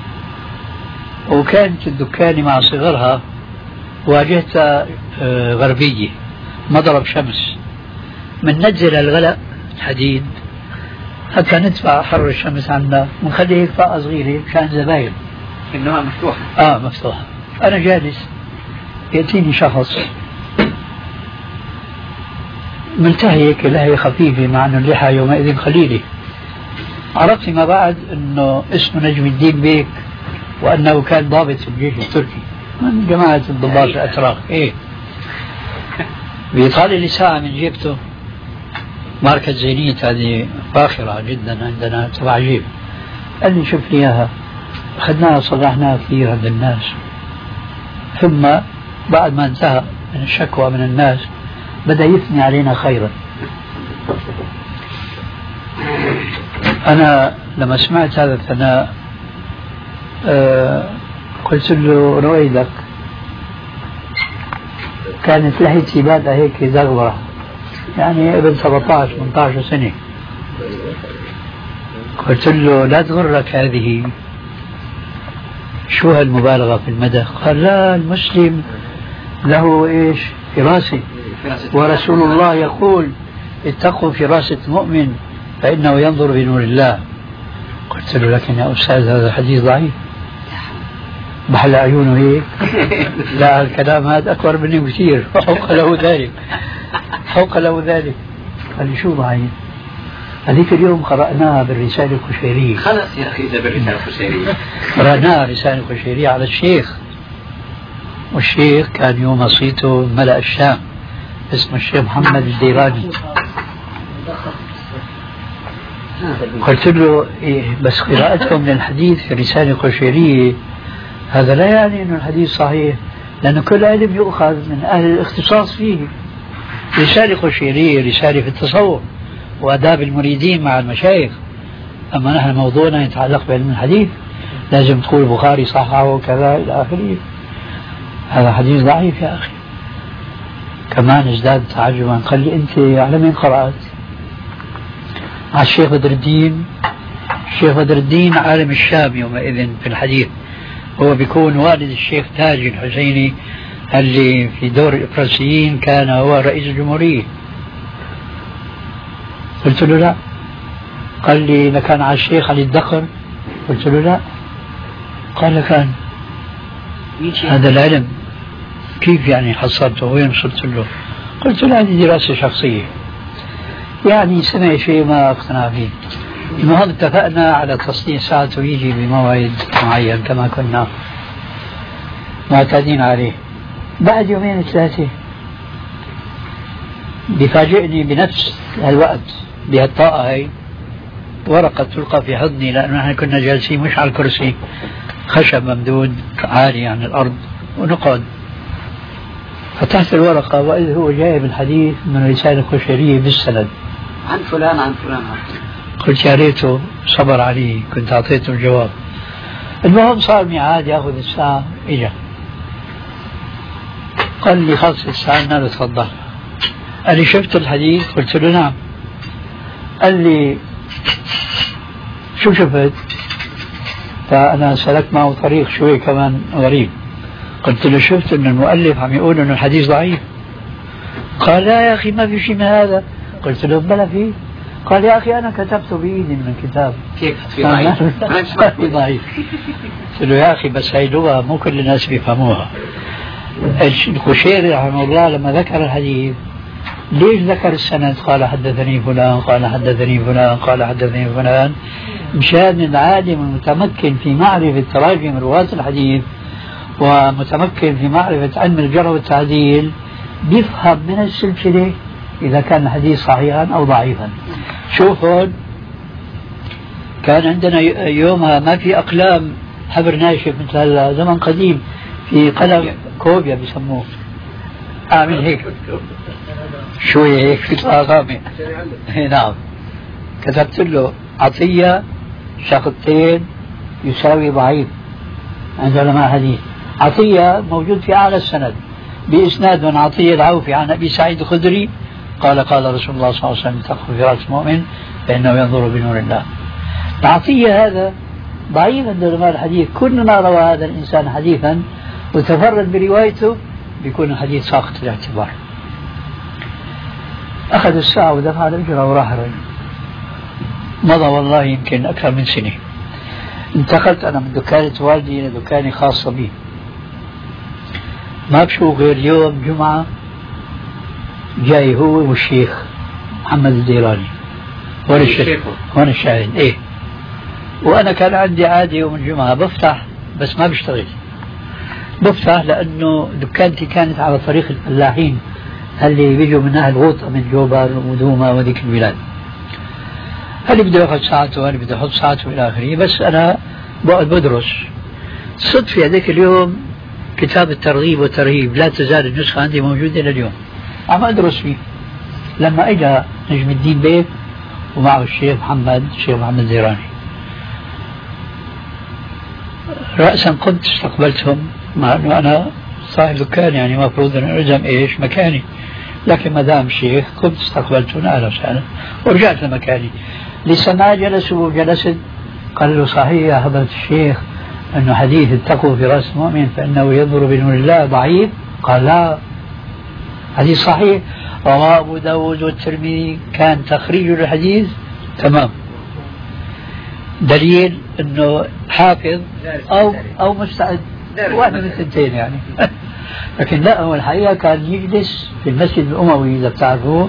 وكانت الدكان مع صغرها واجهتها غربية مضرب شمس، من ننزل الغلاء الحديد حتى ندفع حر الشمس عنا ونخليه طاقة صغيرة مشان زباين. إنها مفتوحة. آه مفتوحة. أنا جالس يأتيني شخص ملتهي هيك لهية خفيفة مع أنه اللحى يومئذ قليلة. عرفت ما بعد أنه اسمه نجم الدين بيك، وأنه كان ضابط في الجيش التركي من جماعة الضباط الأتراك. إيه بيطالع لي ساعة من جيبته، ماركة زينيت هذه فاخرة جدا عندنا تبع جيب. قال لي شوف لي إياها، أخذناها صلحناها كثير عند الناس، ثم بعد ما انتهى من الشكوى من الناس بدأ يثني علينا خيرا. أنا لما سمعت هذا الثناء آه قلت له رويدك، كانت لحيتي بادئة هيك زغبرة، يعني ابن سبعة عشر ثمانية عشر سنة. قلت له لا تغرك هذه، شو هالمبالغة في المدح؟ قال لا، المسلم له ايش؟ فراسة، ورسول الله يقول اتقوا فراسة المؤمن فإنه ينظر بنور الله. قلت له لكن يا أستاذ هذا الحديث ضعيف. بحل عيونه هيك. لا الكلام هذا أكبر مني بكثير، فوق له ذلك فوق له ذلك. قال لي شو ضعيف؟ هذيك اليوم قرأناها بالرسالة القشيرية. خلص يا أخي إذا بالرسالة القشيرية قرأناها الرسالة القشيرية على الشيخ، والشيخ كان يوم صيته ملأ الشام، اسمه الشيخ محمد الديراني. قلت له إيه بس قراءتكم للحديث في الرسالة القشيرية هذا لا يعني أن الحديث صحيح، لأن كل علم يؤخذ من أهل الاختصاص فيه. رسالة قشيرية رسالة في التصوف وآداب المريدين مع المشايخ، أما نحن موضوعنا يتعلق بعلم الحديث لازم تقول البخاري صححه وكذا إلى آخره. هذا حديث ضعيف يا أخي. كمان ازداد تعجبا، قال لي أنت على مين قرأت؟ على الشيخ بدر الدين. الشيخ بدر الدين عالم الشام يومئذ في الحديث، هو بيكون والد الشيخ تاج الحسيني اللي في دور الإفراسيين كان هو رئيس الجمهورية. قلت له لا. قال لي لكان على الشيخ علي الدقر؟ قلت له لا. قال كان. هذا العلم كيف يعني حصلته؟ وين وصلت له؟ قلت له هذه دراسة شخصية، يعني سمع شيء ما اقتنع فيه. المهم اتفقنا على تصنيع ساعته يجي بموعد معين كما كنا معتادين عليه. بعد يومين ثلاثة بيفاجئني بنفس الوقت بهالطاقة هي ورقة تلقى في حضني، لأنه نحن كنا جالسين مش على الكرسي، خشب ممدود عالي عن الأرض ونقعد. فتحت الورقة وإذ هو جايب الحديث من رسالة الخشيرية بالسند عن فلان عن فلان. قلت يا ريته صبر عليه، كنت أعطيته الجواب. المهم صار ميعاد ياخذ الساعة، إجا قال لي خلص الساعة له تفضل. قال لي شفت الحديث؟ قلت له نعم. قال لي شو شفت؟ فأنا سلكت معه طريق شوي كمان غريب. قلت له شفت أن المؤلف عم يقول أن الحديث ضعيف. قال لا يا أخي ما في شيء من هذا. قلت له بلا فيه. قال يا أخي أنا كتبت بإيدي من الكتاب. كيف في ضعيف؟ في ضعيف. قلت له يا أخي بس هاي لغة مو كل الناس بيفهموها. الخشيري رحمه الله لما ذكر الحديث ليش ذكر السند؟ قال حدثني فلان قال حدثني فلان قال حدثني فلان، مشان العالم المتمكن في معرفة تراجم رواة الحديث ومتمكن في معرفة علم الجرح والتعديل بيفهم من السلسلة إذا كان الحديث صحيحا أو ضعيفا. شوفوا كان عندنا يومها ما في أقلام حبر ناشف مثل هلا، زمن قديم في قلم كوبيا بيسموه، أعمل هيك شوية هيك في الأغامي. نعم كتبت له عطية شقطين يساوي ضعيف عند علماء حديث. عطية موجود في أعلى السند بإسناد من عطية العوفي عن أبي سعيد الخدري قال قال رسول الله صلى الله عليه وسلم تقف في رأس المؤمن فإنه ينظر بنور الله. عطية هذا ضعيف عند علماء الحديث، كلنا روى هذا الإنسان حديثا وتفرد بروايته بيكون الحديث ساقط الاعتبار. أخذ الساعة ودفع الأجرة وراح الرجل. مضى والله يمكن أكثر من سنة. انتقلت أنا من دكانة والدي إلى دكانة خاصة بي، ما بشوف غير يوم جمعة جاي هو والشيخ محمد الديراني هون الشيخ هون الشاهد إيه. وأنا كان عندي عادة يوم الجمعة بفتح بس ما بشتغل، بفتح لأنه دكانتي كانت على طريق الفلاحين اللي بيجوا من أهل غوطة من جوبر ودوما وذيك البلاد، اللي بده ياخذ ساعته اللي بده يحط ساعته إلى آخره. بس أنا بقعد بدرس. صدفة هذاك اليوم كتاب الترغيب والترهيب لا تزال النسخة عندي موجودة إلى اليوم، عم أدرس فيه. لما إجا نجم الدين بيك ومعه الشيخ محمد الشيخ محمد الزيراني، رأسا قمت استقبلتهم مع أنه أنا صاحب دكان يعني مفروض أن ألزم إيش مكاني، لكن ما دام شيخ قمت استقبلتهم أهلا وسهلا ورجعت لمكاني. لسه ما جلسوا وجلست قال له صحيح يا حضرة الشيخ أنه حديث التقوى في رأس المؤمن فإنه ينظر بنور الله ضعيف؟ قال لا حديث صحيح رواه أبو داود والترمذي كان تخريج الحديث تمام، دليل أنه حافظ أو أو مستعد واحد من الثنتين يعني. لكن لا هو الحقيقة كان يجلس في المسجد الأموي إذا بتعرفوه،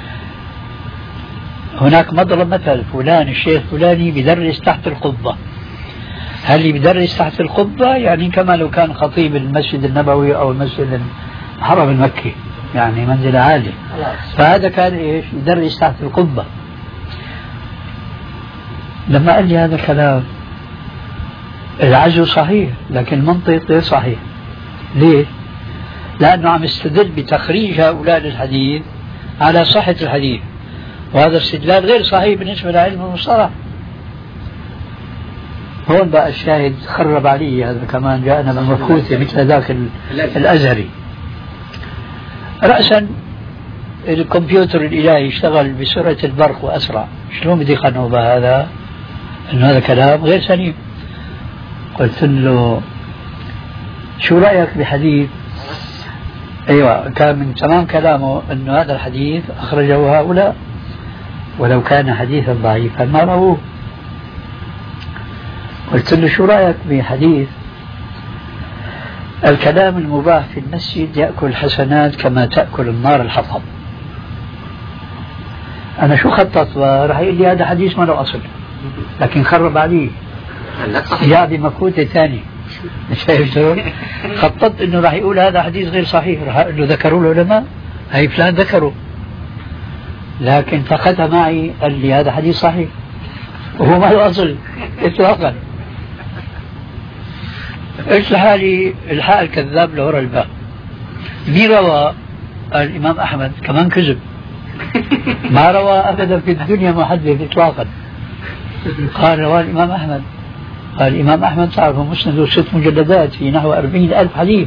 هناك مضرب مثل فلان الشيخ فلاني بدرس تحت القبة. هل اللي بدرس تحت القبة يعني كما لو كان خطيب المسجد النبوي أو المسجد الحرم المكي يعني منزل عالي، فهذا كان إيش يدرس تحت القبة. لما قال لي هذا الكلام العزو صحيح لكن المنطق غير صحيح. ليه؟ لأنه عم يستدل بتخريج هؤلاء للحديث على صحة الحديث، وهذا استدلال غير صحيح بالنسبة لعلم المصطلح. هون بقى الشاهد خرب علي هذا كمان جاءنا بالمفكوثة مثل ذاك الأزهري. رأسا الكمبيوتر الإلهي يشتغل بسرعة البرق وأسرع، شلون بدي قنعه بهذا أنه هذا كلام غير سليم؟ قلت له شو رأيك بحديث؟ أيوة كان من تمام كلامه أنه هذا الحديث أخرجه هؤلاء ولو كان حديثا ضعيفا ما رووه. قلت له شو رأيك بحديث الكلام المباح في المسجد يأكل الحسنات كما تأكل النار الحطب؟ أنا شو خطط راح يقول لي هذا حديث ما له أصل، لكن خرب عليه جاء بمكوتة ثاني. شايف شلون؟ خططت انه راح يقول هذا حديث غير صحيح، راح اقول له ذكروا العلماء هي فلان ذكروا، لكن فقدها معي قال لي هذا حديث صحيح وهو ما له اصل اطلاقا. قلت لحالي الحق الكذاب لورا الباب. مين روى؟ الامام احمد، كمان كذب، ما روى ابدا في الدنيا محدث اطلاقا. قال روى الامام احمد. قال الامام احمد تعرفوا مسنده ست مجلدات في نحو أربعين ألف حديث.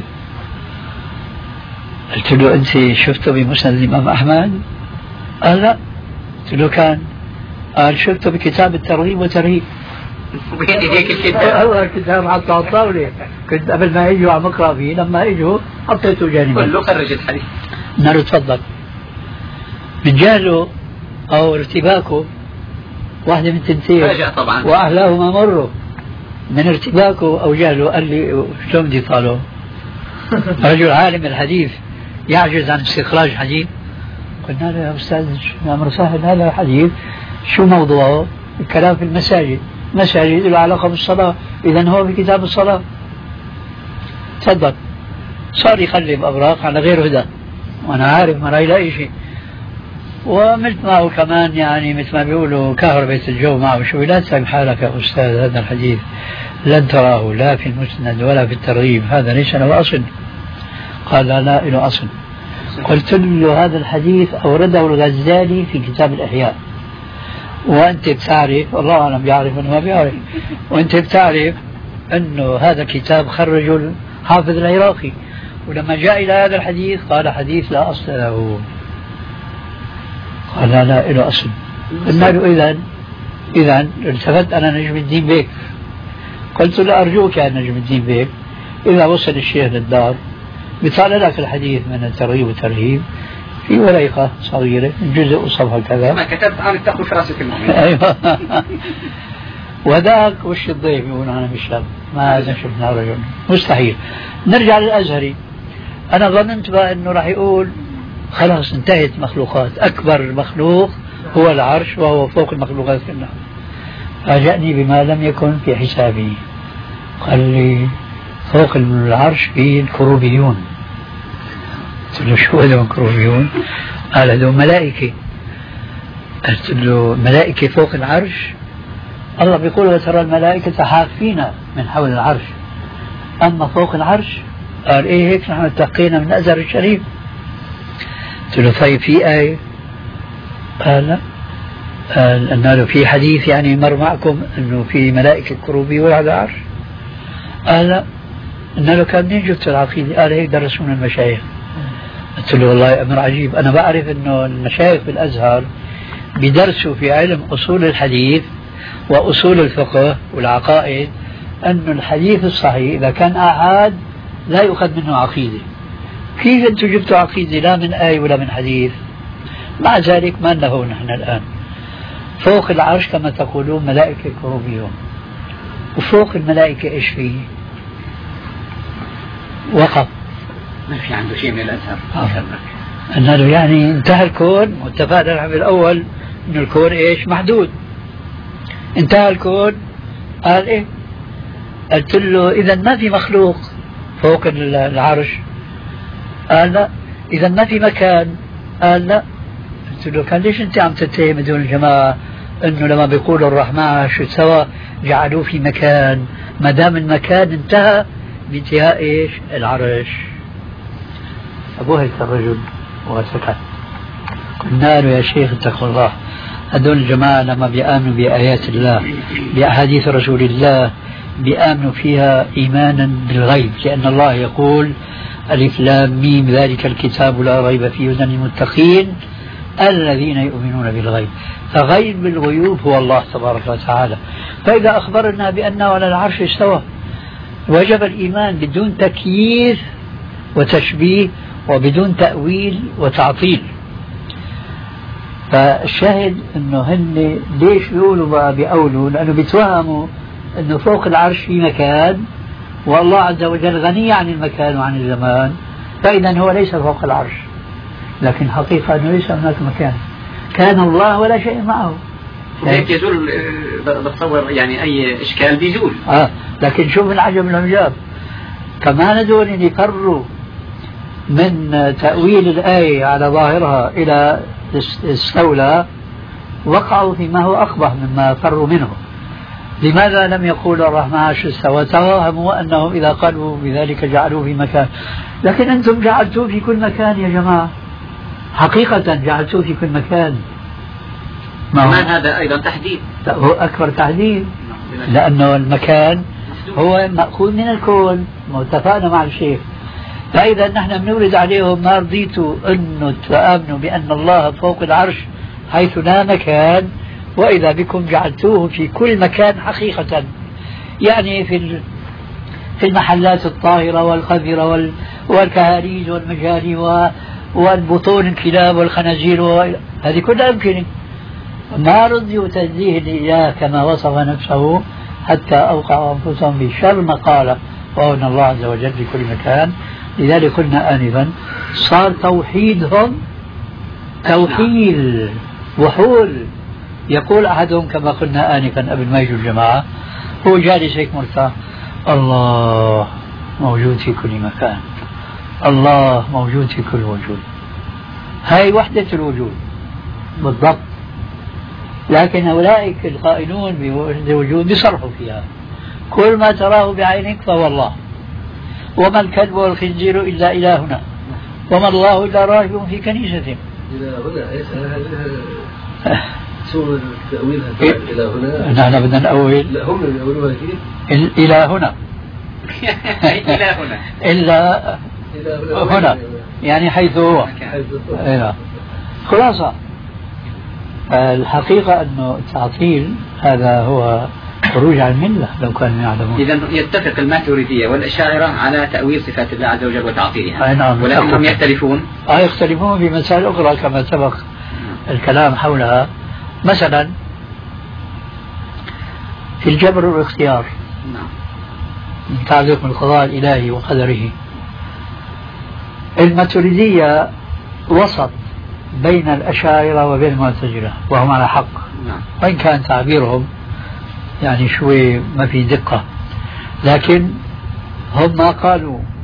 قلت له انت شفته بمسند الامام احمد؟ قال لا. قلت له كان؟ قال شفته بكتاب الترغيب والترهيب. هيك الكتاب الله الكتاب حطه على الطاوله، كنت قبل ما يجوا عم اقرا فيه، لما اجوا حطيته جانبا. كله خرج الحديث. قلنا له تفضل. من جهله او ارتباكه واحده من تنتين طبعا واهلاهما مروا، من ارتباكه او جهله قال لي شلون بدي طالعه؟ رجل عالم الحديث يعجز عن استخراج حديث. قلنا له يا استاذ امر سهل، هذا الحديث شو موضوعه؟ الكلام في المساجد، مساجد له علاقه بالصلاه، اذا هو في كتاب الصلاه. تفضل. صار يقلب اوراق على غير هدى، وانا عارف ما راح يلاقي شيء. ومثل معه كمان يعني مثل ما بيقولوا كهربة الجو معه شوي. لا تسأل حالك يا أستاذ، هذا الحديث لن تراه لا في المسند ولا في الترغيب، هذا ليس له أصل. قال لا لا له أصل. قلت له هذا الحديث أورده الغزالي في كتاب الإحياء، وأنت بتعرف، والله أعلم بيعرف أنه ما بيعرف، وأنت بتعرف أنه هذا كتاب خرجه الحافظ العراقي، ولما جاء إلى هذا الحديث قال حديث لا أصل له. قال لا لا له أصل. قلنا له إذن إذن التفت أنا نجم الدين بيك. قلت له أرجوك يا نجم الدين بيك، إذا وصل الشيخ للدار بيطالع لك الحديث من الترغيب والترهيب في ورقة صغيرة جزء وصفحة كذا ما كتبت عن التقوى في راسك المؤمن. أيوة. وذاك وش الضيف يقول أنا مش لاب، ما هذا شفنا رجل مستحيل. نرجع للأزهري. أنا ظننت بقى أنه راح يقول خلاص انتهت مخلوقات، أكبر مخلوق هو العرش وهو فوق المخلوقات كلها. فاجأني بما لم يكن في حسابي. قال لي فوق العرش في الكروبيون. قلت له شو هذول الكروبيون؟ قال هذول ملائكة. قلت له ملائكة فوق العرش؟ الله بيقول وترى الملائكة حافين من حول العرش، أما فوق العرش؟ قال إيه هيك نحن اتقينا من أزهر الشريف. قلت له طيب في آية؟ قال لا. قال أن له في حديث يعني مر معكم أنه في ملائكة كروبيون على العرش؟ قال لا. أن له كان منين جبت العقيدة؟ قال هيك درسونا المشايخ. قلت له والله أمر عجيب، أنا بعرف أنه المشايخ بالأزهر بدرسوا في علم أصول الحديث وأصول الفقه والعقائد أن الحديث الصحيح إذا كان آحاد لا يؤخذ منه عقيدة. كيف أنتم جبتوا عقيدة لا من آية ولا من حديث؟ مع ذلك ما له نحن الآن فوق العرش كما تقولون ملائكة كروبيون، وفوق الملائكة إيش فيه؟ وقف، ما في عنده شيء من الأزهر. أنه يعني انتهى الكون، واتفقنا نحن بالأول أن الكون إيش؟ محدود. انتهى الكون. قال إيه؟ قلت له إذا ما في مخلوق فوق العرش؟ قال لا. إذا ما في مكان؟ قال لا. قلت له كان ليش أنت عم تتهم دون الجماعة أنه لما بيقولوا الرحمن شو سوى جعلوه في مكان، ما دام المكان انتهى بانتهاء إيش؟ العرش. أبوه هيك الرجل وسكت. قلنا له يا شيخ اتقوا الله، هذول الجماعة لما بيآمنوا بآيات الله بأحاديث رسول الله بيآمنوا فيها إيمانا بالغيب، لأن الله يقول ألف لام ميم ذلك الكتاب لا ريب فيه هدى للمتقين الذين يؤمنون بالغيب. فغيب الغيوب هو الله تبارك وتعالى. فإذا أخبرنا بأنه على العرش استوى وجب الإيمان بدون تكييف وتشبيه وبدون تأويل وتعطيل. فالشاهد أنه هن ليش بيقولوا بقى بيقولوا؟ لأنه بيتوهموا أنه فوق العرش في مكان والله عز وجل غني عن المكان وعن الزمان، فإذا هو ليس فوق العرش. لكن حقيقة أنه ليس هناك مكان، كان الله ولا شيء معه، هيك يزول بتصور يعني أي إشكال بيزول. آه لكن شوف العجب العجاب، كمان هذول اللي فروا من تأويل الآية على ظاهرها إلى استولى وقعوا فيما هو أقبح مما فروا منه. لماذا لم يقول الرحمن عرش استوى؟ توهموا أنهم إذا قالوا بذلك جعلوه في مكان، لكن أنتم جعلتوه في كل مكان يا جماعة، حقيقة جعلتوه في كل مكان. كمان هذا أيضا تحديد، هو أكبر تحديد، لأنه المكان هو مأخوذ من الكون، اتفقنا مع الشيخ. فإذا نحن بنورد عليهم ما رضيتوا أنه تآمنوا بأن الله فوق العرش حيث لا مكان، وإذا بكم جعلتوه في كل مكان حقيقة، يعني في في المحلات الطاهرة والقذرة والكهاريج والمجاري والبطون الكلاب والخنازير، هذه كلها يمكن. ما رضيوا تنزيه الإله كما وصف نفسه حتى أوقعوا أنفسهم بشر ما قال، وهو أن الله عز وجل في كل مكان. لذلك قلنا آنفا صار توحيدهم توحيل وحول. يقول أحدهم كما قلنا آنفا قبل ما يجوا الجماعة، هو جالس هيك مرتاح، الله موجود في كل مكان، الله موجود في كل وجود، هاي وحدة الوجود بالضبط. لكن أولئك القائلون بوحدة الوجود بيصرفوا فيها، كل ما تراه بعينك فهو الله، وما الكلب والخنزير إلا إلهنا، وما الله إلا راهب في كنيسة. سورة تأويلها إلى هنا. نحن بدنا نأول. لا هم يقولوها كيف؟ إلى هنا. إلى هنا. إلا هنا يعني حيث هو. إيه. خلاصة الحقيقة أنه التعطيل هذا هو خروج عن الملة لو كانوا يعلمون. إذا يتفق الماتريدية والأشاعرة على تأويل صفات الله عز وجل وتعطيلها. نعم. ولكنهم يختلفون. آه يختلفون في مسائل أخرى كما سبق الكلام حولها. مثلا في الجبر والاختيار، نعم، متعلق بالقضاء الإلهي وقدره، الماتريدية وسط بين الأشاعرة وبين المعتزلة، وهم على حق، نعم، وإن كان تعبيرهم يعني شوي ما في دقة، لكن هم ما قالوا